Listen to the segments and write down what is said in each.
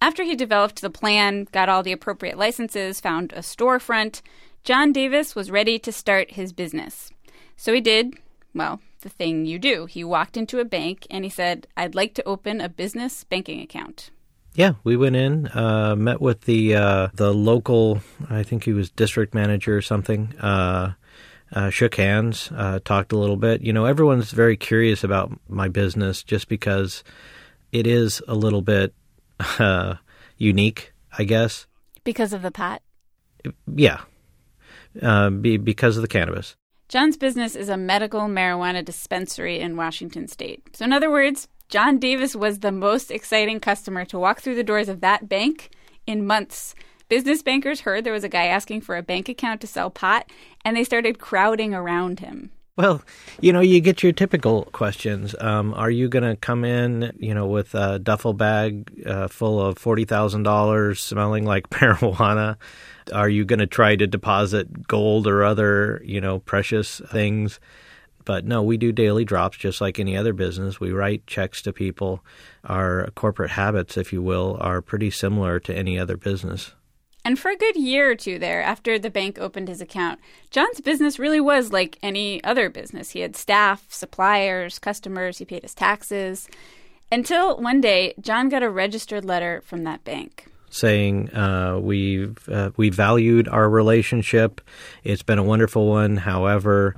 After he developed the plan, got all the appropriate licenses, found a storefront, John Davis was ready to start his business. So he did, well, the thing you do. He walked into a bank and he said, "I'd like to open a business banking account." Yeah, we went in, met with the local, I think he was district manager or something, shook hands, talked a little bit. You know, everyone's very curious about my business just because it is a little bit unique, I guess. Because of the pot? Yeah, because of the cannabis. John's business is a medical marijuana dispensary in Washington state. So in other words, John Davis was the most exciting customer to walk through the doors of that bank in months. Business bankers heard there was a guy asking for a bank account to sell pot, and they started crowding around him. Well, you know, you get your typical questions. Are you going to come in, you know, with a duffel bag full of $40,000 smelling like marijuana? Are you going to try to deposit gold or other, you know, precious things? But no, we do daily drops just like any other business. We write checks to people. Our corporate habits, if you will, are pretty similar to any other business. And for a good year or two there, after the bank opened his account, John's business really was like any other business. He had staff, suppliers, customers, he paid his taxes. Until one day, John got a registered letter from that bank saying we valued our relationship. It's been a wonderful one. However,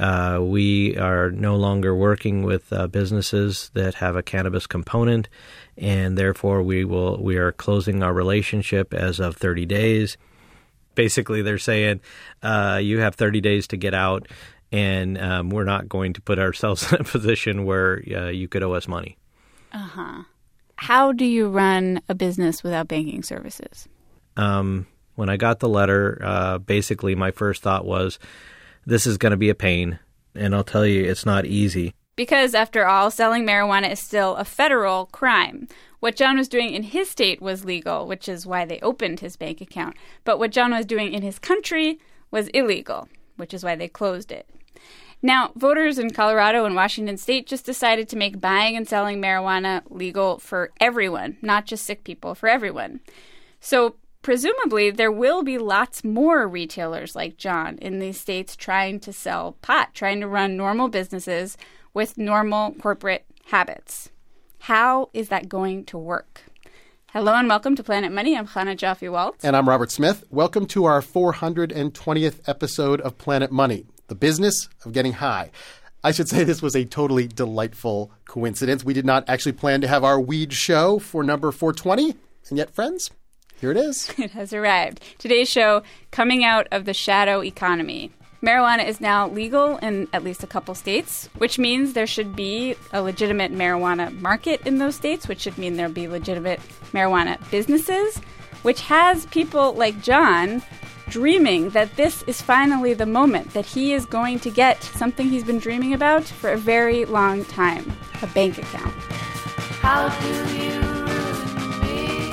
we are no longer working with businesses that have a cannabis component, and therefore we are closing our relationship as of 30 days. Basically, they're saying you have 30 days to get out, and we're not going to put ourselves in a position where you could owe us money. Uh-huh. How do you run a business without banking services? When I got the letter, basically my first thought was, this is going to be a pain, and I'll tell you, it's not easy. Because, after all, selling marijuana is still a federal crime. What John was doing in his state was legal, which is why they opened his bank account. But what John was doing in his country was illegal, which is why they closed it. Now, voters in Colorado and Washington state just decided to make buying and selling marijuana legal for everyone, not just sick people, for everyone. So presumably there will be lots more retailers like John in these states trying to sell pot, trying to run normal businesses with normal corporate habits. How is that going to work? Hello and welcome to Planet Money. I'm Chana Joffe-Walt. And I'm Robert Smith. Welcome to our 420th episode of Planet Money, the business of getting high. I should say this was a totally delightful coincidence. We did not actually plan to have our weed show for number 420. And yet, friends, here it is. It has arrived. Today's show, coming out of the shadow economy. Marijuana is now legal in at least a couple states, which means there should be a legitimate marijuana market in those states, which should mean there'll be legitimate marijuana businesses, which has people like John dreaming that this is finally the moment that he is going to get something he's been dreaming about for a very long time, a bank account. How do you ruin me?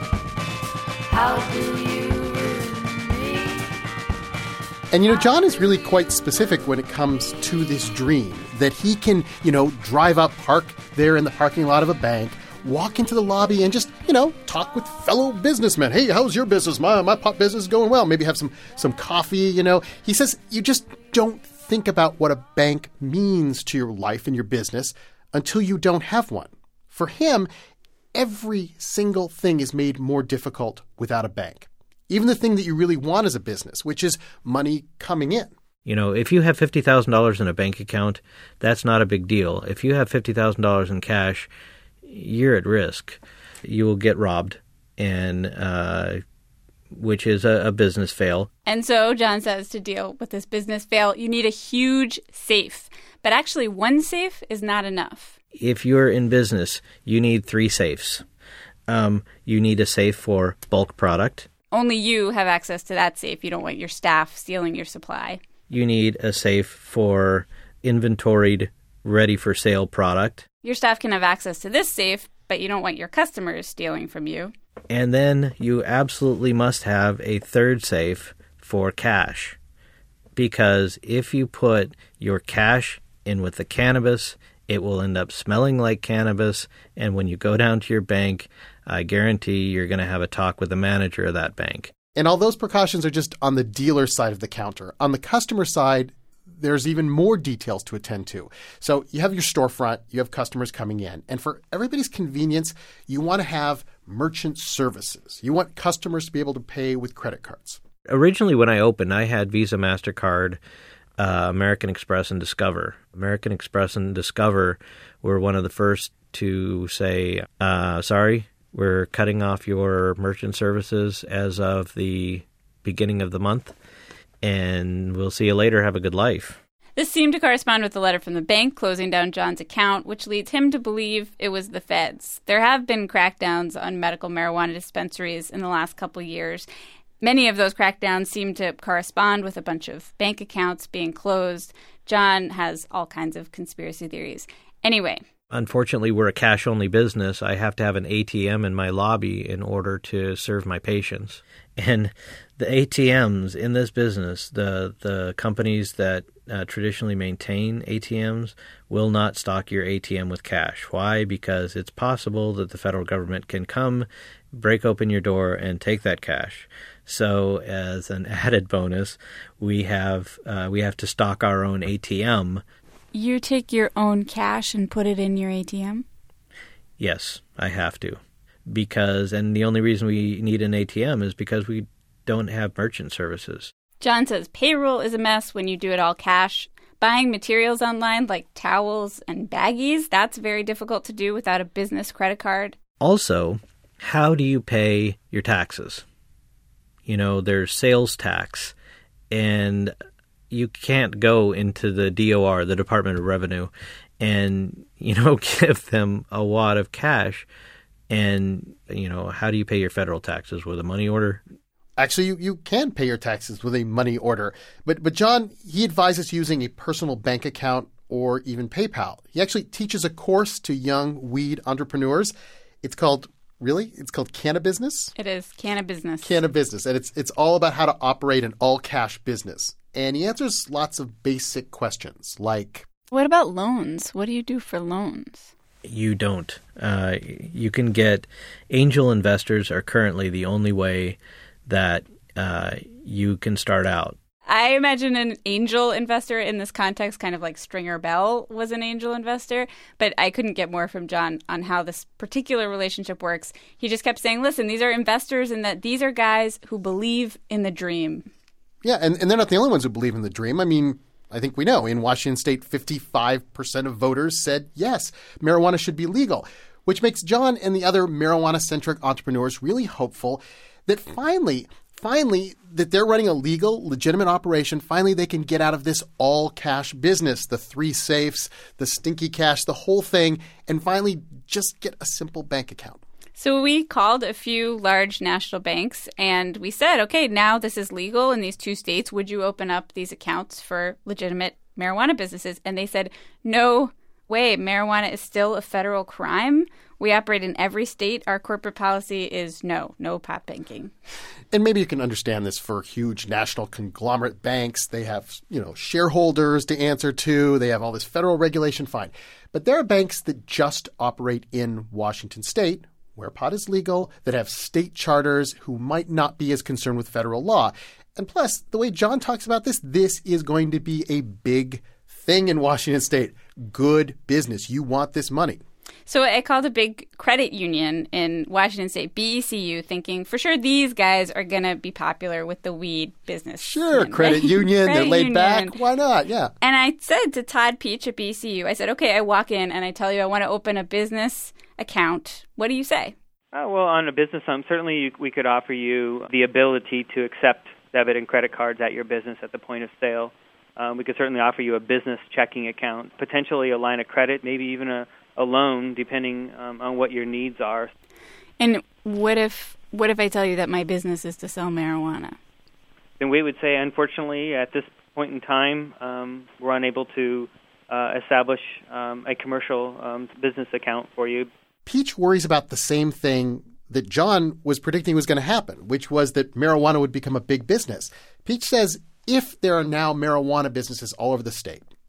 How do you ruin me? And, John is really quite specific when it comes to this dream, that he can, drive up, park there in the parking lot of a bank, walk into the lobby and just, talk with fellow businessmen. Hey, how's your business? My pot business is going well. Maybe have some coffee, He says you just don't think about what a bank means to your life and your business until you don't have one. For him, every single thing is made more difficult without a bank. Even the thing that you really want as a business, which is money coming in. If you have $50,000 in a bank account, that's not a big deal. If you have $50,000 in cash, you're at risk. You will get robbed, and which is a business fail. And so John says to deal with this business fail, you need a huge safe. But actually, one safe is not enough. If you're in business, you need 3 safes. You need a safe for bulk product. Only you have access to that safe. You don't want your staff stealing your supply. You need a safe for inventoried, ready-for-sale product. Your staff can have access to this safe, but you don't want your customers stealing from you. And then you absolutely must have a third safe for cash. Because if you put your cash in with the cannabis, it will end up smelling like cannabis. And when you go down to your bank, I guarantee you're going to have a talk with the manager of that bank. And all those precautions are just on the dealer side of the counter. On the customer side, there's even more details to attend to. So you have your storefront, you have customers coming in, and for everybody's convenience, you want to have merchant services. You want customers to be able to pay with credit cards. Originally, when I opened, I had Visa, MasterCard, American Express, and Discover. American Express and Discover were one of the first to say, sorry, we're cutting off your merchant services as of the beginning of the month, and we'll see you later. Have a good life. This seemed to correspond with the letter from the bank closing down John's account, which leads him to believe it was the feds. There have been crackdowns on medical marijuana dispensaries in the last couple of years. Many of those crackdowns seem to correspond with a bunch of bank accounts being closed. John has all kinds of conspiracy theories. Anyway. Unfortunately, we're a cash-only business. I have to have an ATM in my lobby in order to serve my patients. And the ATMs in this business, the companies that traditionally maintain ATMs will not stock your ATM with cash. Why? Because it's possible that the federal government can come, break open your door, and take that cash. So as an added bonus, we have to stock our own ATM. You take your own cash and put it in your ATM? Yes, I have to. And the only reason we need an ATM is because we don't have merchant services. John says payroll is a mess when you do it all cash. Buying materials online like towels and baggies, that's very difficult to do without a business credit card. Also, how do you pay your taxes? There's sales tax, and you can't go into the DOR, the Department of Revenue, and, give them a wad of cash. And, how do you pay your federal taxes? With a money order? Actually, you can pay your taxes with a money order. But John, he advises using a personal bank account or even PayPal. He actually teaches a course to young weed entrepreneurs. It's called Cannabusiness? It is Cannabusiness. Cannabusiness. And it's all about how to operate an all-cash business. And he answers lots of basic questions like, what about loans? What do you do for loans? You don't. You can get angel investors are currently the only way that you can start out. I imagine an angel investor in this context, kind of like Stringer Bell was an angel investor, but I couldn't get more from John on how this particular relationship works. He just kept saying, listen, these are investors and that these are guys who believe in the dream. Yeah, and they're not the only ones who believe in the dream. I mean, I think we know in Washington state, 55% of voters said, yes, marijuana should be legal, which makes John and the other marijuana-centric entrepreneurs really hopeful that finally, that they're running a legal, legitimate operation. Finally, they can get out of this all-cash business, the 3 safes, the stinky cash, the whole thing, and finally just get a simple bank account. So we called a few large national banks and we said, okay, now this is legal in these 2 states. Would you open up these accounts for legitimate marijuana businesses? And they said, no way. Marijuana is still a federal crime. We operate in every state. Our corporate policy is no pot banking. And maybe you can understand this for huge national conglomerate banks. They have, shareholders to answer to. They have all this federal regulation, fine. But there are banks that just operate in Washington state, where pot is legal, that have state charters who might not be as concerned with federal law. And plus, the way John talks about this is going to be a big thing in Washington state. Good business. You want this money. So I called a big credit union in Washington state, BECU, thinking for sure these guys are going to be popular with the weed business. Sure, credit union, they're laid back. Why not? Yeah. And I said to Todd Peach at BECU, I said, okay, I walk in and I tell you I want to open a business account. What do you say? Well, on a business, certainly we could offer you the ability to accept debit and credit cards at your business at the point of sale. We could certainly offer you a business checking account, potentially a line of credit, maybe even a loan, depending on what your needs are. And what if I tell you that my business is to sell marijuana? Then we would say, unfortunately, at this point in time, we're unable to establish a commercial business account for you. Peach worries about the same thing that John was predicting was going to happen, which was that marijuana would become a big business. Peach says if there are now marijuana businesses all over the state,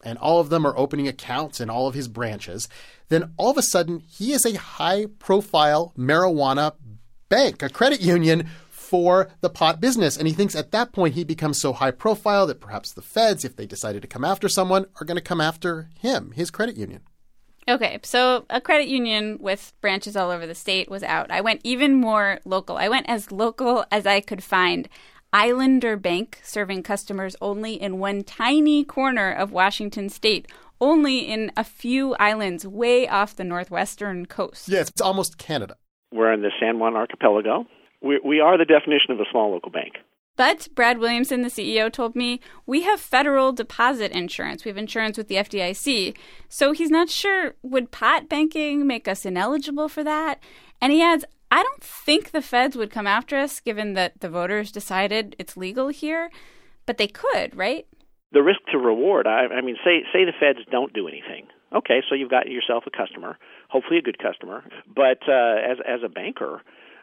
and all of them are opening accounts in all of his branches, then all of a sudden he is a high-profile marijuana bank, a credit union for the pot business. And he thinks at that point he becomes so high-profile that perhaps the feds, if they decided to come after someone, are going to come after him, his credit union. Okay, so a credit union with branches all over the state was out. I went even more local. I went as local as I could find. Islander Bank, serving customers only in one tiny corner of Washington state, only in a few islands way off the northwestern coast. Yeah, it's almost Canada. We're in the San Juan Archipelago. We are the definition of a small local bank. But Brad Williamson, the CEO, told me, we have federal deposit insurance. We have insurance with the FDIC. So he's not sure, would pot banking make us ineligible for that? And he adds, I don't think the feds would come after us, given that the voters decided it's legal here. But they could, right? The risk to reward, I mean, say the feds don't do anything. Okay, so you've got yourself a customer, hopefully a good customer. But as a banker,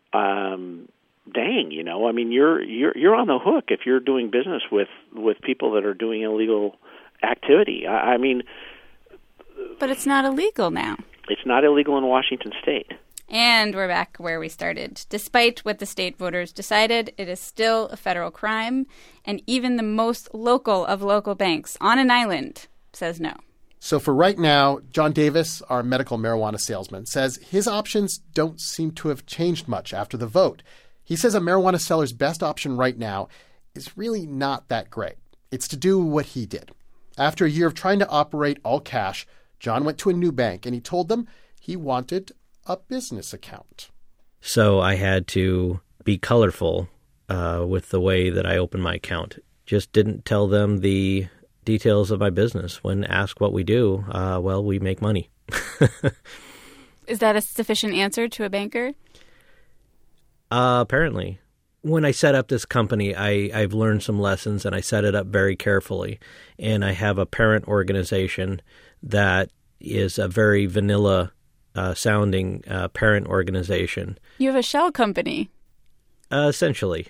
dang, I mean, you're on the hook if you're doing business with people that are doing illegal activity. I mean, but it's not illegal now. It's not illegal in Washington state. And we're back where we started. Despite what the state voters decided, it is still a federal crime, and even the most local of local banks on an island says no. So for right now, John Davis, our medical marijuana salesman, says his options don't seem to have changed much after the vote. He says a marijuana seller's best option right now is really not that great. It's to do what he did. After a year of trying to operate all cash, John went to a new bank and he told them he wanted a business account. So I had to be colorful with the way that I opened my account. Just didn't tell them the details of my business. When asked what we do, well, we make money. Is that a sufficient answer to a banker? Apparently. When I set up this company, I've learned some lessons, and I set it up very carefully. And I have a parent organization that is a very vanilla sounding parent organization. You have a shell company. Essentially.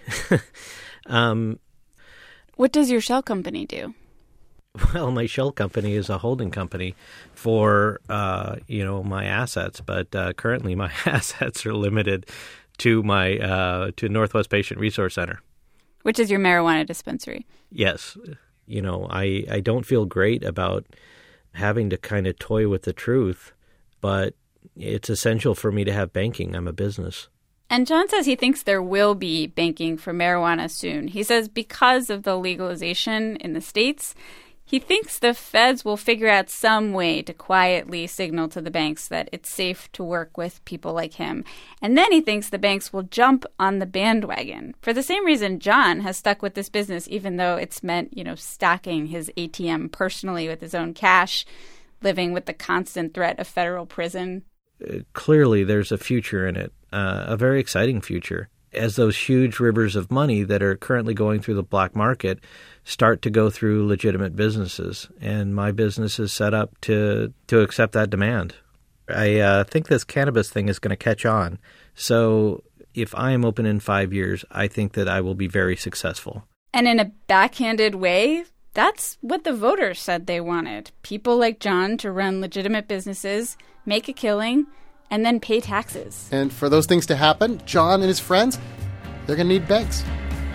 What does your shell company do? Well, my shell company is a holding company for, my assets. But currently my assets are limited to my to Northwest Patient Resource Center. Which is your marijuana dispensary. Yes. I don't feel great about having to kind of toy with the truth, but it's essential for me to have banking. I'm a business. And John says he thinks there will be banking for marijuana soon. He says because of the legalization in the states, he thinks the feds will figure out some way to quietly signal to the banks that it's safe to work with people like him. And then he thinks the banks will jump on the bandwagon. For the same reason John has stuck with this business, even though it's meant, stocking his ATM personally with his own cash, living with the constant threat of federal prison. Clearly, there's a future in it, a very exciting future. As those huge rivers of money that are currently going through the black market start to go through legitimate businesses. And my business is set up to accept that demand. I think this cannabis thing is going to catch on. So if I am open in 5 years, I think that I will be very successful. And in a backhanded way, that's what the voters said they wanted. People like John to run legitimate businesses, make a killing, and then pay taxes. And for those things to happen, John and his friends, they're going to need banks.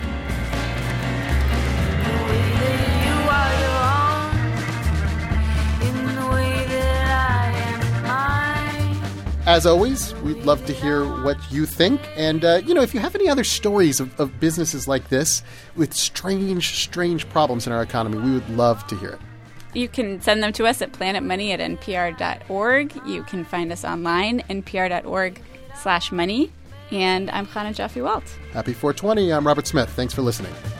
As always, we'd love to hear what you think. And, if you have any other stories of businesses like this with strange problems in our economy, we would love to hear it. You can send them to us at planetmoney@npr.org. You can find us online, npr.org/money. And I'm Chana Joffe-Walt. Happy 420. I'm Robert Smith. Thanks for listening.